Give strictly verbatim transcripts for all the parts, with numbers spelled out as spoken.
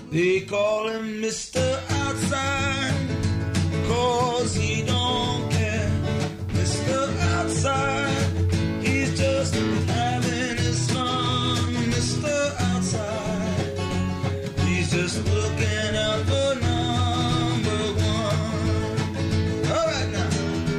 They call him Mister Outside, 'cause he don't care. Mister Outside, he's just having his fun. Mister Outside, he's just looking out for number one. All right now.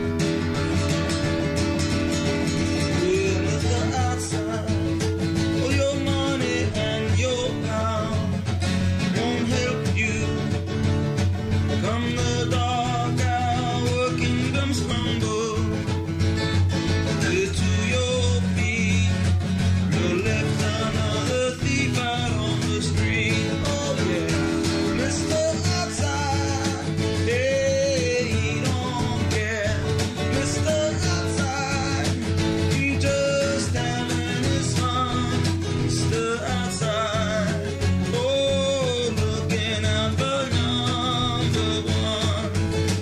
Yeah, Mister Outside, all your money and your power won't help you. Come the dark hour, kingdoms crumble. Get to your feet. You're left another thief out on the street. Oh yeah, Mister Outside, hey, he don't care. Mister Outside, he just having his fun. Mister Outside, oh, looking out for number one.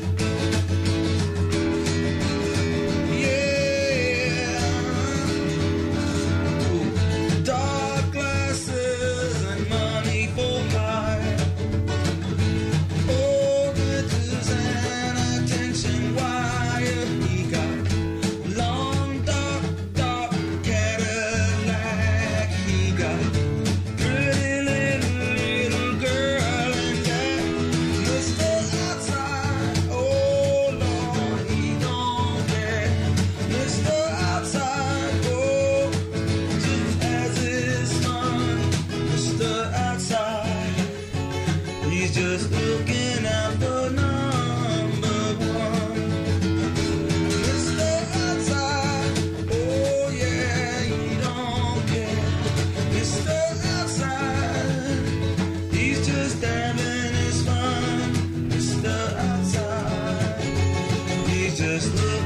Yeah. Ooh. Dark glasses and money for hire. Oh, glitters and attention wire. He got long, dark, dark Cadillac. He got pretty little, little girl and Jack. Mister Outside, oh Lord, he don't care. Mister Outside, oh, just has his fun. Mister Outside, he's just looking out for number one. Mister Outside, oh yeah, he don't care. Mister Outside, he's just having his fun. Mister Outside, he's just looking